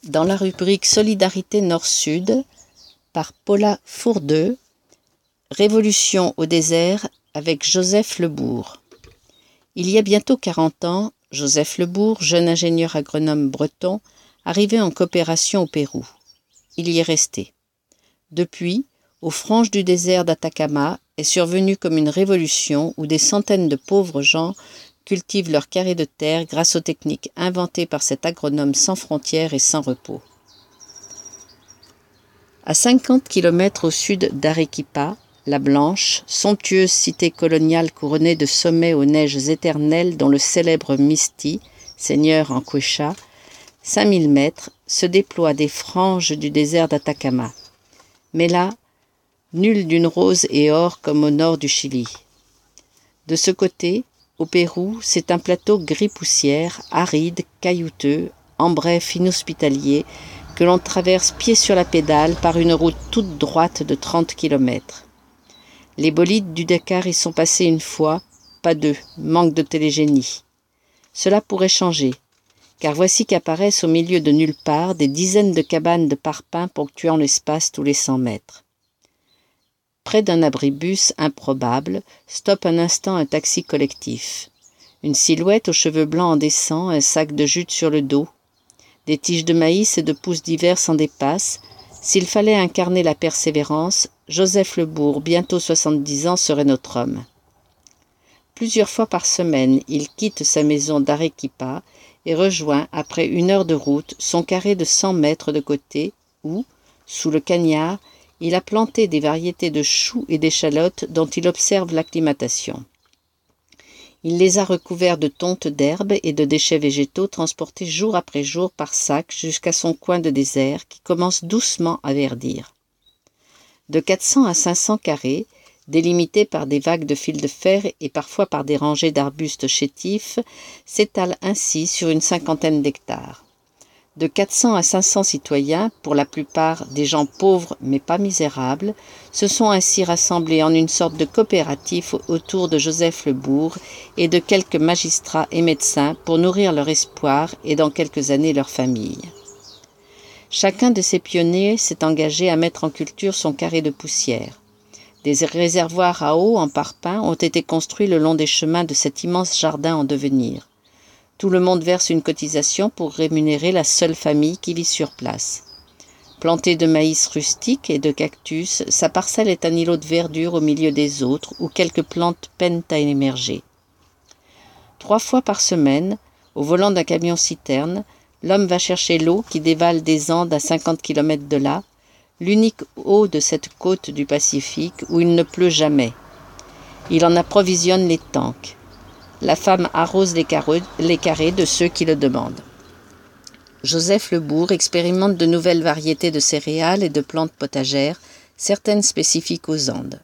dans la rubrique Solidarité Nord-Sud par Paula Fourdeux, Révolution au désert avec Joseph Lebourg. Il y a bientôt 40 ans, Joseph Lebourg, jeune ingénieur agronome breton, arrivait en coopération au Pérou. Il y est resté. Depuis, aux franges du désert d'Atacama est survenue comme une révolution où des centaines de pauvres gens cultivent leurs carrés de terre grâce aux techniques inventées par cet agronome sans frontières et sans repos. À 50 km au sud d'Arequipa, la Blanche, somptueuse cité coloniale couronnée de sommets aux neiges éternelles dont le célèbre Misti, seigneur en Quechua, 5000 mètres, se déploient des franges du désert d'Atacama. Mais là, nul d'une rose et or comme au nord du Chili. De ce côté, au Pérou, c'est un plateau gris-poussière, aride, caillouteux, en bref inhospitalier, que l'on traverse pied sur la pédale par une route toute droite de 30 km. Les bolides du Dakar y sont passés une fois, pas deux, manque de télégénie. Cela pourrait changer, car voici qu'apparaissent au milieu de nulle part des dizaines de cabanes de parpaings ponctuant l'espace tous les 100 mètres. Près d'un abribus improbable, stoppe un instant un taxi collectif. Une silhouette aux cheveux blancs en descend, un sac de jute sur le dos. Des tiges de maïs et de pousses d'hiver s'en dépassent. S'il fallait incarner la persévérance, Joseph Lebourg, bientôt 70 ans, serait notre homme. Plusieurs fois par semaine, il quitte sa maison d'Arequipa et rejoint, après 1 heure de route, son carré de 100 mètres de côté où, sous le cagnard, il a planté des variétés de choux et d'échalotes dont il observe l'acclimatation. Il les a recouverts de tontes d'herbes et de déchets végétaux transportés jour après jour par sac jusqu'à son coin de désert qui commence doucement à verdir. De 400 à 500 carrés, délimités par des vagues de fils de fer et parfois par des rangées d'arbustes chétifs, s'étalent ainsi sur une 50aine d'hectares. De 400 à 500 citoyens, pour la plupart des gens pauvres mais pas misérables, se sont ainsi rassemblés en une sorte de coopératif autour de Joseph Lebourg et de quelques magistrats et médecins pour nourrir leur espoir et dans quelques années leur famille. Chacun de ces pionniers s'est engagé à mettre en culture son carré de poussière. Des réservoirs à eau en parpaing ont été construits le long des chemins de cet immense jardin en devenir. Tout le monde verse une cotisation pour rémunérer la seule famille qui vit sur place. Plantée de maïs rustique et de cactus, sa parcelle est un îlot de verdure au milieu des autres où quelques plantes peinent à émerger. 3 fois par semaine, au volant d'un camion-citerne, l'homme va chercher l'eau qui dévale des Andes à 50 km de là, l'unique eau de cette côte du Pacifique où il ne pleut jamais. Il en approvisionne les tanks. La femme arrose les carrés de ceux qui le demandent. Joseph Lebourg expérimente de nouvelles variétés de céréales et de plantes potagères, certaines spécifiques aux Andes.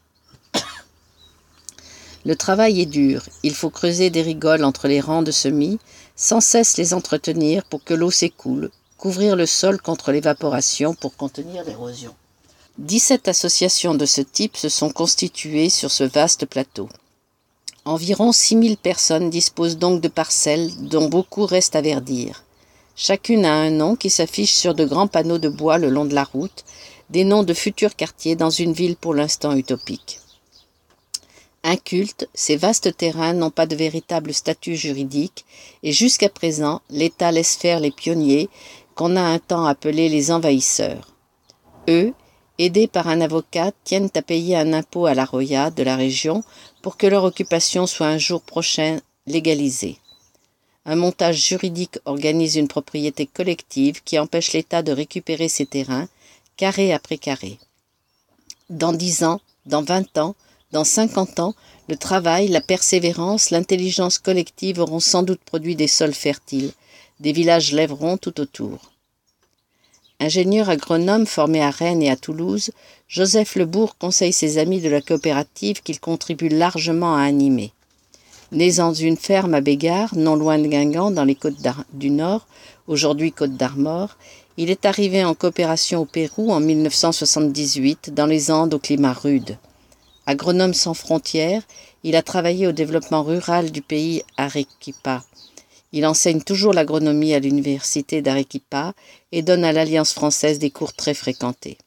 Le travail est dur. Il faut creuser des rigoles entre les rangs de semis, sans cesse les entretenir pour que l'eau s'écoule, couvrir le sol contre l'évaporation pour contenir l'érosion. 17 associations de ce type se sont constituées sur ce vaste plateau. Environ 6000 personnes disposent donc de parcelles dont beaucoup restent à verdir. Chacune a un nom qui s'affiche sur de grands panneaux de bois le long de la route, des noms de futurs quartiers dans une ville pour l'instant utopique. Incultes, ces vastes terrains n'ont pas de véritable statut juridique et jusqu'à présent, l'État laisse faire les pionniers qu'on a un temps appelés les envahisseurs. Eux, aidés par un avocat, tiennent à payer un impôt à la Roya de la région pour que leur occupation soit un jour prochain légalisée. Un montage juridique organise une propriété collective qui empêche l'État de récupérer ses terrains, carré après carré. Dans 10 ans, dans 20 ans, dans 50 ans, le travail, la persévérance, l'intelligence collective auront sans doute produit des sols fertiles, des villages lèveront tout autour. Ingénieur agronome formé à Rennes et à Toulouse, Joseph Lebourg conseille ses amis de la coopérative qu'il contribue largement à animer. Né dans une ferme à Bégard, non loin de Guingamp, dans les Côtes du Nord, aujourd'hui Côtes d'Armor, il est arrivé en coopération au Pérou en 1978, dans les Andes au climat rude. Agronome sans frontières, il a travaillé au développement rural du pays Arequipa. Il enseigne toujours l'agronomie à l'université d'Arequipa et donne à l'Alliance française des cours très fréquentés.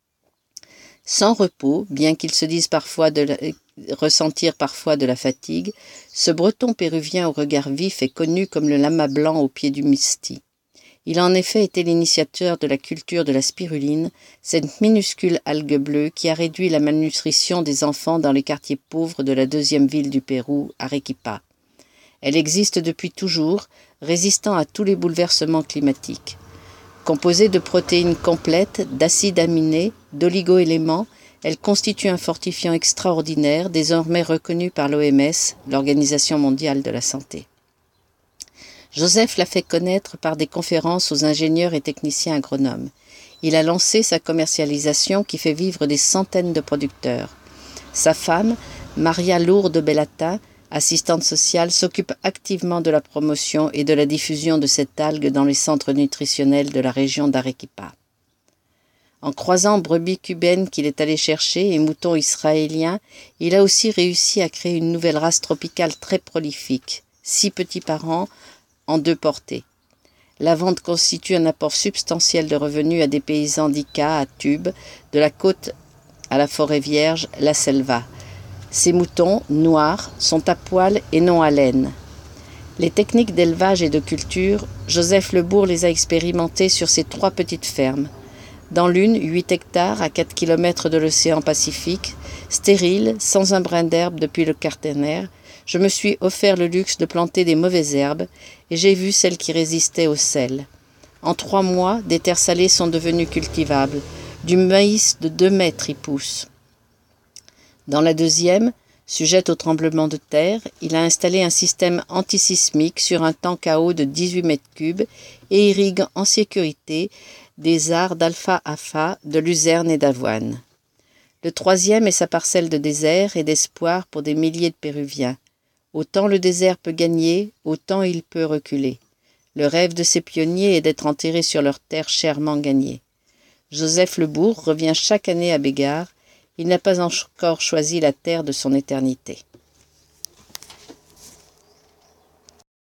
Sans repos, bien qu'il se dise ressentir parfois de la fatigue, ce breton péruvien au regard vif est connu comme le lama blanc au pied du Misti. Il a en effet été l'initiateur de la culture de la spiruline, cette minuscule algue bleue qui a réduit la malnutrition des enfants dans les quartiers pauvres de la deuxième ville du Pérou, Arequipa. Elle existe depuis toujours, résistant à tous les bouleversements climatiques. Composée de protéines complètes, d'acides aminés, d'oligo-éléments, elle constitue un fortifiant extraordinaire, désormais reconnu par l'OMS, l'Organisation mondiale de la santé. Joseph l'a fait connaître par des conférences aux ingénieurs et techniciens agronomes. Il a lancé sa commercialisation qui fait vivre des centaines de producteurs. Sa femme, Maria Lourdes Bellata, assistante sociale, s'occupe activement de la promotion et de la diffusion de cette algue dans les centres nutritionnels de la région d'Arequipa. En croisant brebis cubaines qu'il est allé chercher et moutons israéliens, il a aussi réussi à créer une nouvelle race tropicale très prolifique, 6 petits par an, en 2 portées. La vente constitue un apport substantiel de revenus à des paysans d'Ica à Tubes, de la côte à la forêt vierge, la Selva. Ces moutons, noirs, sont à poil et non à laine. Les techniques d'élevage et de culture, Joseph Lebourg les a expérimentées sur ses 3 petites fermes. Dans l'une, 8 hectares à 4 km de l'océan Pacifique, stérile, sans un brin d'herbe depuis le Quaternaire, je me suis offert le luxe de planter des mauvaises herbes et j'ai vu celles qui résistaient au sel. En 3 mois, des terres salées sont devenues cultivables. Du maïs de 2 mètres y pousse. Dans la deuxième, sujette au tremblement de terre, il a installé un système antisismique sur un tank à eau de 18 mètres cubes et irrigue en sécurité des arts d'alfalfa, de luzerne et d'avoine. Le troisième est sa parcelle de désert et d'espoir pour des milliers de Péruviens. Autant le désert peut gagner, autant il peut reculer. Le rêve de ces pionniers est d'être enterrés sur leur terre chèrement gagnée. Joseph Lebourg revient chaque année à Bégard. Il n'a pas encore choisi la terre de son éternité.